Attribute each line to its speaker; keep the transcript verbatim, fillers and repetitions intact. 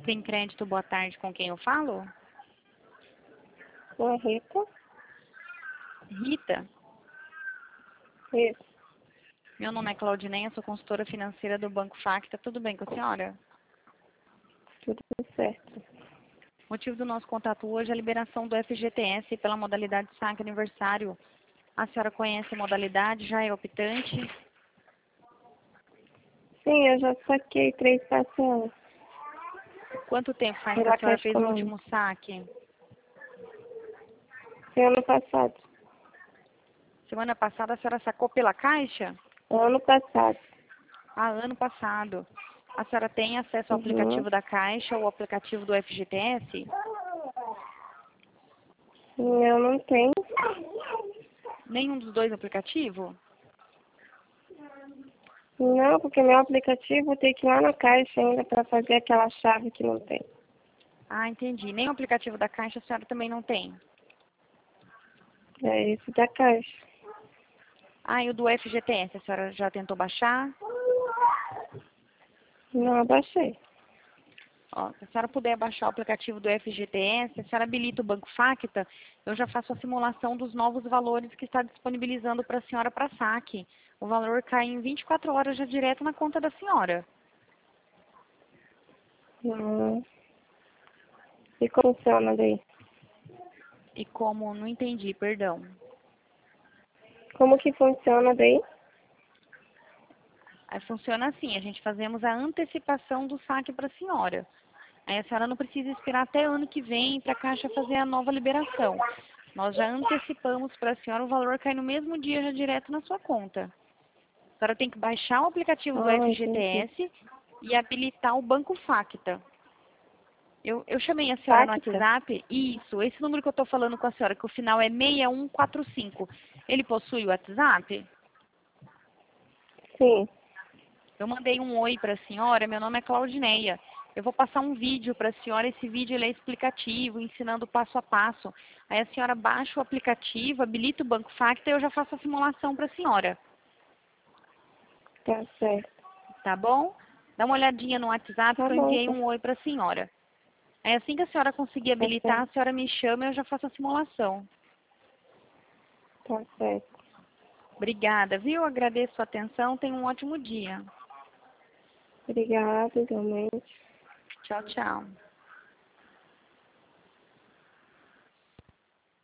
Speaker 1: Tem crédito, boa tarde, com quem eu falo?
Speaker 2: Oi, Rita.
Speaker 1: Rita,
Speaker 2: Isso,
Speaker 1: meu nome é Claudineia, sou consultora financeira do Banco Facta. Tudo bem com a senhora?
Speaker 2: tudo certo.
Speaker 1: O motivo do nosso contato hoje é a liberação do F G T S pela modalidade saque aniversário. A senhora conhece a modalidade, já é optante?
Speaker 2: Sim, eu já saquei três parcelas
Speaker 1: Quanto tempo faz que a
Speaker 2: pela
Speaker 1: senhora
Speaker 2: Caixa
Speaker 1: fez o
Speaker 2: Econômica.
Speaker 1: último saque?
Speaker 2: Foi ano passado.
Speaker 1: Semana passada a senhora sacou pela Caixa?
Speaker 2: Ano passado.
Speaker 1: Ah, ano passado. A senhora tem acesso ao
Speaker 2: Uhum.
Speaker 1: aplicativo da Caixa ou ao aplicativo do F G T S?
Speaker 2: Eu não tenho.
Speaker 1: Nenhum dos dois aplicativos?
Speaker 2: Não, porque meu aplicativo tem que ir lá na Caixa ainda para fazer aquela chave que não tem.
Speaker 1: Ah, entendi. Nem o aplicativo da Caixa a senhora também não tem?
Speaker 2: É esse da Caixa.
Speaker 1: Ah, e o do F G T S, a senhora já tentou baixar?
Speaker 2: Não abaixei.
Speaker 1: Ó, se a senhora puder baixar o aplicativo do F G T S, a senhora habilita o Banco Facta, eu já faço a simulação dos novos valores que está disponibilizando para a senhora para saque. O valor cai em vinte e quatro horas já direto na conta da senhora.
Speaker 2: Não. E como funciona daí?
Speaker 1: E como, não entendi, perdão.
Speaker 2: Como que funciona daí?
Speaker 1: Aí funciona assim, a gente fazemos a antecipação do saque para a senhora. Aí a senhora não precisa esperar até ano que vem para a Caixa fazer a nova liberação. Nós já antecipamos para a senhora, o valor cai no mesmo dia já direto na sua conta. A senhora tem que baixar o aplicativo do
Speaker 2: Ah, entendi.
Speaker 1: F G T S e habilitar o Banco Facta. Eu, eu chamei a senhora no
Speaker 2: Facta?
Speaker 1: WhatsApp. Isso, esse número que eu estou falando com a senhora, que o final é seis um quatro cinco. Ele possui o WhatsApp?
Speaker 2: Sim.
Speaker 1: Eu mandei um oi para a senhora, meu nome é Claudineia. Eu vou passar um vídeo para a senhora, esse vídeo ele é explicativo, ensinando passo a passo. Aí a senhora baixa o aplicativo, habilita o Banco Facta e eu já faço a simulação para a senhora.
Speaker 2: Tá certo.
Speaker 1: Tá bom? Dá uma olhadinha no WhatsApp
Speaker 2: Tá
Speaker 1: que eu
Speaker 2: bom,
Speaker 1: enviei
Speaker 2: então.
Speaker 1: um oi para a senhora. Aí assim que a senhora conseguir
Speaker 2: Tá
Speaker 1: habilitar, a
Speaker 2: certo.
Speaker 1: senhora me chama e eu já faço a simulação.
Speaker 2: Tá certo.
Speaker 1: Obrigada, viu? Agradeço a atenção, tenha um ótimo dia.
Speaker 2: Obrigada, igualmente.
Speaker 1: Tchau, tchau.